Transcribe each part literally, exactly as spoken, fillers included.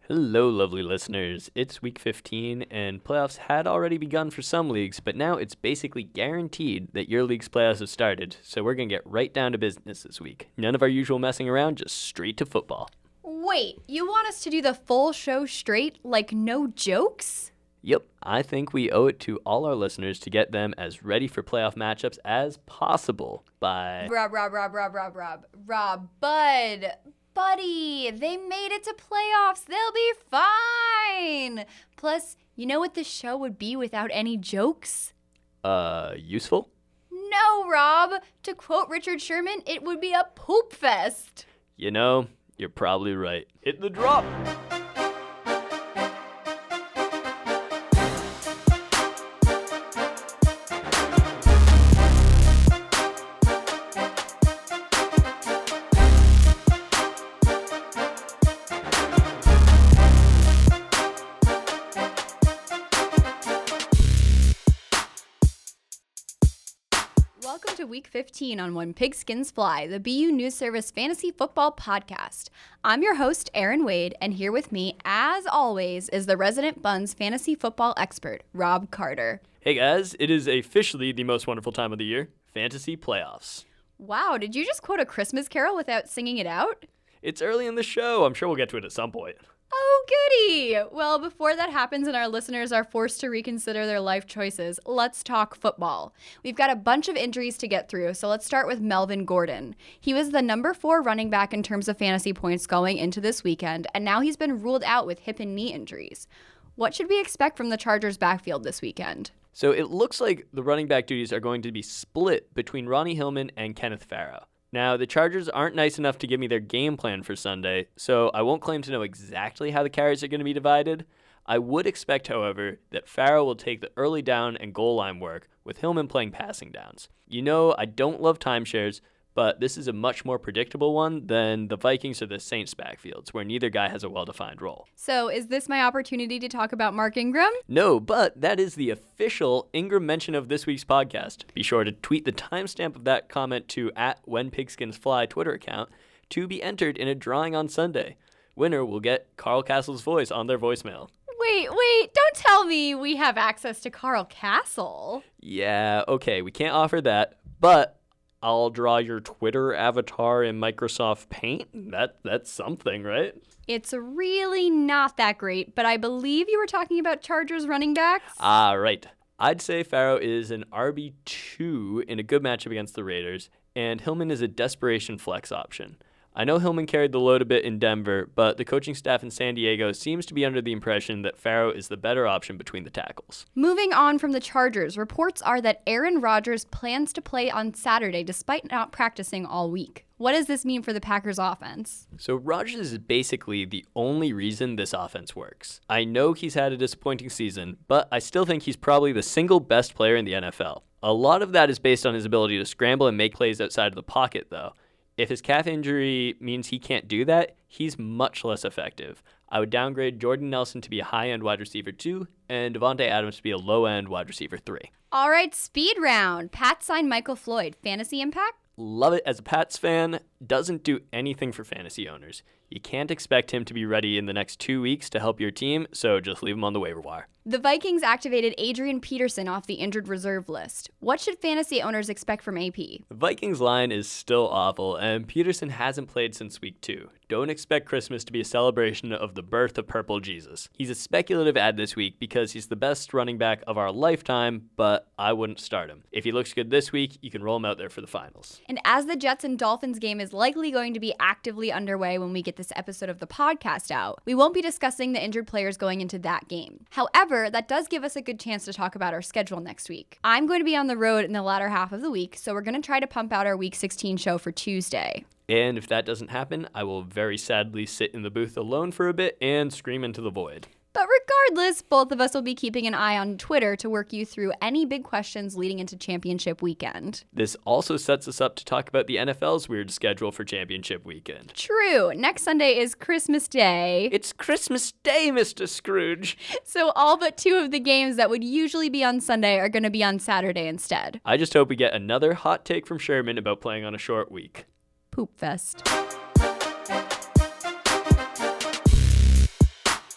Hello, lovely listeners. It's week fifteen, and playoffs had already begun for some leagues, but now it's basically guaranteed that your league's playoffs have started, so we're going to get right down to business this week. None of our usual messing around, just straight to football. Wait, you want us to do the full show straight, like no jokes? Yep, I think we owe it to all our listeners to get them as ready for playoff matchups as possible by... Rob, Rob, Rob, Rob, Rob, Rob, Rob, Bud... Buddy, they made it to playoffs. They'll be fine. Plus, you know what this show would be without any jokes? Uh, useful? No, Rob. To quote Richard Sherman, it would be a poop fest. You know, you're probably right. Hit the drop. Welcome to Week fifteen on When Pigskins Fly, the B U News Service Fantasy Football Podcast. I'm your host, Erin Wade, and here with me, as always, is the resident Buns fantasy football expert, Rob Carter. Hey guys, it is officially the most wonderful time of the year, fantasy playoffs. Wow, did you just quote a Christmas carol without singing it out? It's early in the show. I'm sure we'll get to it at some point. Oh, goody! Well, before that happens and our listeners are forced to reconsider their life choices, let's talk football. We've got a bunch of injuries to get through, so let's start with Melvin Gordon. He was the number four running back in terms of fantasy points going into this weekend, and now he's been ruled out with hip and knee injuries. What should we expect from the Chargers' backfield this weekend? So it looks like the running back duties are going to be split between Ronnie Hillman and Kenneth Farrow. Now, the Chargers aren't nice enough to give me their game plan for Sunday, so I won't claim to know exactly how the carries are going to be divided. I would expect, however, that Farrow will take the early down and goal line work, with Hillman playing passing downs. You know, I don't love timeshares, but this is a much more predictable one than the Vikings or the Saints backfields, where neither guy has a well-defined role. So, is this my opportunity to talk about Mark Ingram? No, but that is the official Ingram mention of this week's podcast. Be sure to tweet the timestamp of that comment to at WhenPigskinsFly Twitter account to be entered in a drawing on Sunday. Winner will get Carl Castle's voice on their voicemail. Wait, wait, don't tell me we have access to Carl Castle. Yeah, okay, we can't offer that, but I'll draw your Twitter avatar in Microsoft Paint. That That's something, right? It's really not that great, but I believe you were talking about Chargers running backs? Ah, right. I'd say Farrow is an R B two in a good matchup against the Raiders, and Hillman is a desperation flex option. I know Hillman carried the load a bit in Denver, but the coaching staff in San Diego seems to be under the impression that Farrow is the better option between the tackles. Moving on from the Chargers, reports are that Aaron Rodgers plans to play on Saturday despite not practicing all week. What does this mean for the Packers offense? So Rodgers is basically the only reason this offense works. I know he's had a disappointing season, but I still think he's probably the single best player in the N F L. A lot of that is based on his ability to scramble and make plays outside of the pocket, though. If his calf injury means he can't do that, he's much less effective. I would downgrade Jordan Nelson to be a high-end wide receiver two, and Devontae Adams to be a low-end wide receiver three. All right, speed round. Pat signed Michael Floyd. Fantasy impact? Love it as a Pats fan. Doesn't do anything for fantasy owners. You can't expect him to be ready in the next two weeks to help your team, so just leave him on the waiver wire. The Vikings activated Adrian Peterson off the injured reserve list. What should fantasy owners expect from A P? The Vikings line is still awful, and Peterson hasn't played since week two. Don't expect Christmas to be a celebration of the birth of Purple Jesus. He's a speculative add this week because he's the best running back of our lifetime, but I wouldn't start him. If he looks good this week, you can roll him out there for the finals. And as the Jets and Dolphins game is likely going to be actively underway when we get this episode of the podcast out, we won't be discussing the injured players going into that game. However, that does give us a good chance to talk about our schedule next week. I'm going to be on the road in the latter half of the week, so we're going to try to pump out our Week sixteen show for Tuesday. And if that doesn't happen, I will very sadly sit in the booth alone for a bit and scream into the void. But regardless, both of us will be keeping an eye on Twitter to work you through any big questions leading into championship weekend. This also sets us up to talk about the N F L's weird schedule for championship weekend. True. Next Sunday is Christmas Day. It's Christmas Day, Mister Scrooge. So all but two of the games that would usually be on Sunday are going to be on Saturday instead. I just hope we get another hot take from Sherman about playing on a short week. Poop fest.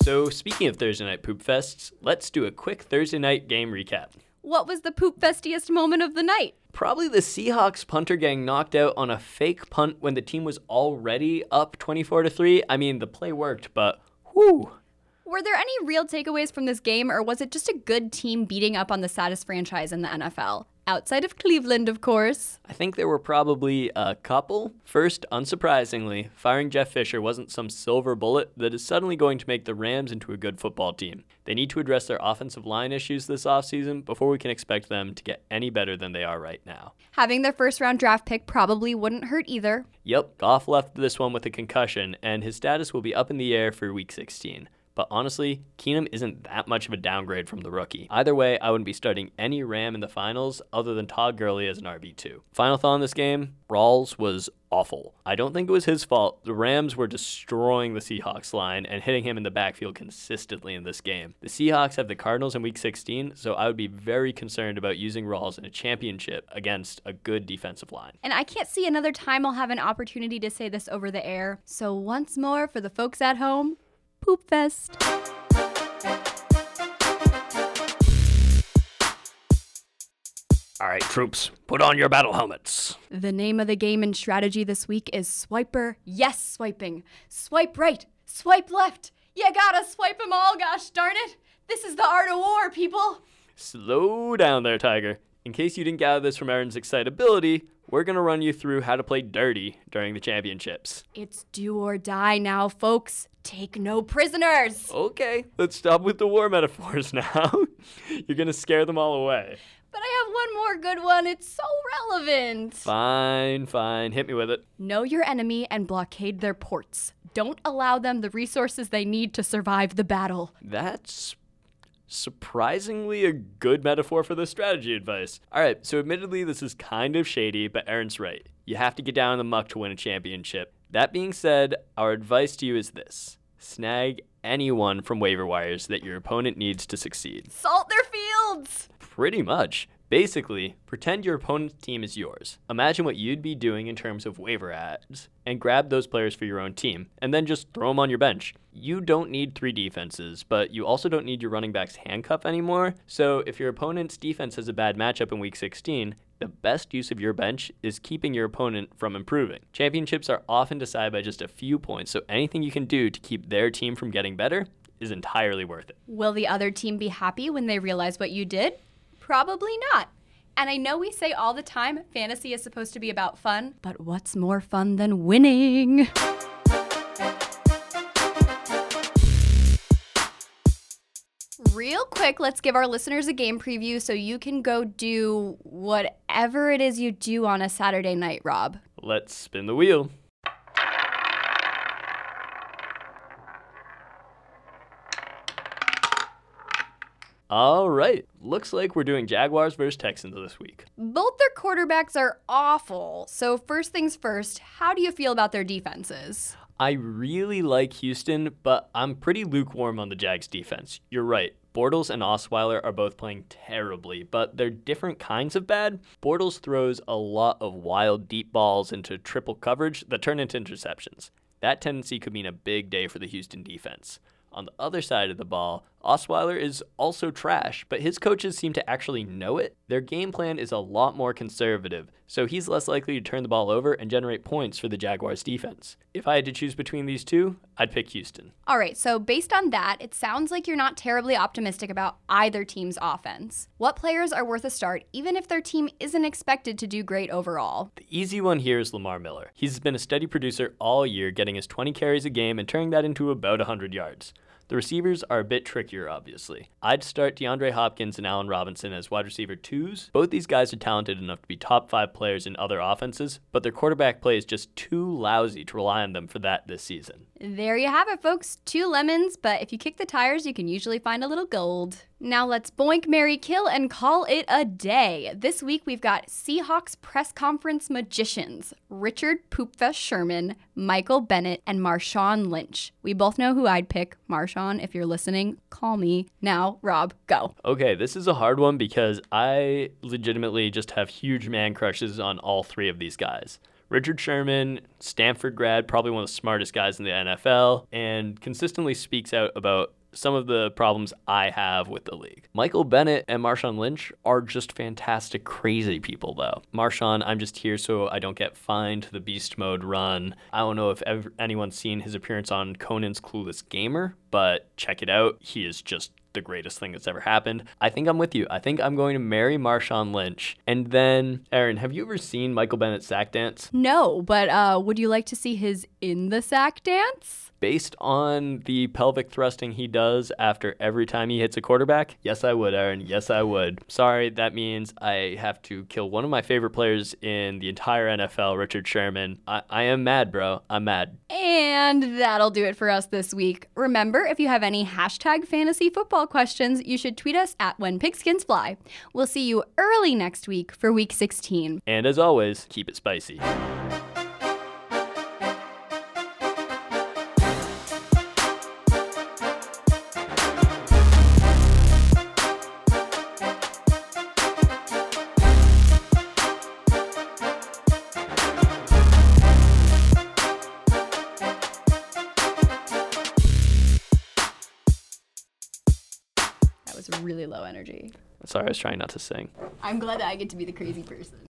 So speaking of Thursday night poop fests, let's do a quick Thursday night game recap. What was the poop festiest moment of the night? Probably the Seahawks punter getting knocked out on a fake punt when the team was already up twenty-four to three. I mean, the play worked, but whew. Were there any real takeaways from this game, or was it just a good team beating up on the saddest franchise in the N F L? Outside of Cleveland, of course. I think there were probably a couple. First, unsurprisingly, firing Jeff Fisher wasn't some silver bullet that is suddenly going to make the Rams into a good football team. They need to address their offensive line issues this offseason before we can expect them to get any better than they are right now. Having their first round draft pick probably wouldn't hurt either. Yep, Goff left this one with a concussion, and his status will be up in the air for week sixteen. But honestly, Keenum isn't that much of a downgrade from the rookie. Either way, I wouldn't be starting any Ram in the finals other than Todd Gurley as an R B two. Final thought on this game, Rawls was awful. I don't think it was his fault. The Rams were destroying the Seahawks line and hitting him in the backfield consistently in this game. The Seahawks have the Cardinals in week sixteen, so I would be very concerned about using Rawls in a championship against a good defensive line. And I can't see another time I'll have an opportunity to say this over the air. So once more for the folks at home, Poop Fest. All right, troops, put on your battle helmets. The name of the game and strategy this week is Swiper Yes Swiping. Swipe right, swipe left. You gotta swipe them all, gosh darn it. This is the art of war, people. Slow down there, Tiger. In case you didn't gather this from Aaron's excitability, we're going to run you through how to play dirty during the championships. It's do or die now, folks. Take no prisoners. Okay, let's stop with the war metaphors now. You're going to scare them all away. But I have one more good one. It's so relevant. Fine, fine. Hit me with it. Know your enemy and blockade their ports. Don't allow them the resources they need to survive the battle. That's surprisingly a good metaphor for the strategy advice. All right, so admittedly this is kind of shady, but Aaron's right. You have to get down in the muck to win a championship. That being said, our advice to you is this. Snag anyone from waiver wires that your opponent needs to succeed. Salt their fields! Pretty much. Basically, pretend your opponent's team is yours. Imagine what you'd be doing in terms of waiver ads, and grab those players for your own team, and then just throw them on your bench. You don't need three defenses, but you also don't need your running backs handcuff anymore, so if your opponent's defense has a bad matchup in week sixteen, the best use of your bench is keeping your opponent from improving. Championships are often decided by just a few points, so anything you can do to keep their team from getting better is entirely worth it. Will the other team be happy when they realize what you did? Probably not. And I know we say all the time, fantasy is supposed to be about fun, but what's more fun than winning? Real quick, let's give our listeners a game preview so you can go do whatever it is you do on a Saturday night, Rob. Let's spin the wheel. All right. Looks like we're doing Jaguars versus Texans this week. Both their quarterbacks are awful. So first things first, how do you feel about their defenses? I really like Houston, but I'm pretty lukewarm on the Jags defense. You're right. Bortles and Osweiler are both playing terribly, but they're different kinds of bad. Bortles throws a lot of wild deep balls into triple coverage that turn into interceptions. That tendency could mean a big day for the Houston defense. On the other side of the ball, Osweiler is also trash, but his coaches seem to actually know it. Their game plan is a lot more conservative, so he's less likely to turn the ball over and generate points for the Jaguars defense. If I had to choose between these two, I'd pick Houston. All right, so based on that, it sounds like you're not terribly optimistic about either team's offense. What players are worth a start, even if their team isn't expected to do great overall? The easy one here is Lamar Miller. He's been a steady producer all year, getting his twenty carries a game and turning that into about one hundred yards. The receivers are a bit trickier, obviously. I'd start DeAndre Hopkins and Allen Robinson as wide receiver twos. Both these guys are talented enough to be top five players in other offenses, but their quarterback play is just too lousy to rely on them for that this season. There you have it, folks. Two lemons, but if you kick the tires, you can usually find a little gold. Now let's boink, marry, kill, and call it a day. This week we've got Seahawks press conference magicians, Richard Poopfest Sherman, Michael Bennett, and Marshawn Lynch. We both know who I'd pick. Marshawn, if you're listening, call me. Now, Rob, go. Okay, this is a hard one because I legitimately just have huge man crushes on all three of these guys. Richard Sherman, Stanford grad, probably one of the smartest guys in the N F L, and consistently speaks out about some of the problems I have with the league. Michael Bennett and Marshawn Lynch are just fantastic, crazy people, though. Marshawn, I'm just here so I don't get fined the beast mode run. I don't know if ever, anyone's seen his appearance on Conan's Clueless Gamer, but check it out. He is just the greatest thing that's ever happened. I think I'm with you. I think I'm going to marry Marshawn Lynch. And then, Erin, have you ever seen Michael Bennett's sack dance? No, but uh, would you like to see his in the sack dance? Based on the pelvic thrusting he does after every time he hits a quarterback? Yes, I would, Erin. Yes, I would. Sorry, that means I have to kill one of my favorite players in the entire N F L, Richard Sherman. I, I am mad, bro. I'm mad. And that'll do it for us this week. Remember, if you have any hashtag fantasy football questions, you should tweet us at When Pigskins Fly. We'll see you early next week for week sixteen. And as always, keep it spicy. That was really low energy. Sorry, I was trying not to sing. I'm glad that I get to be the crazy person.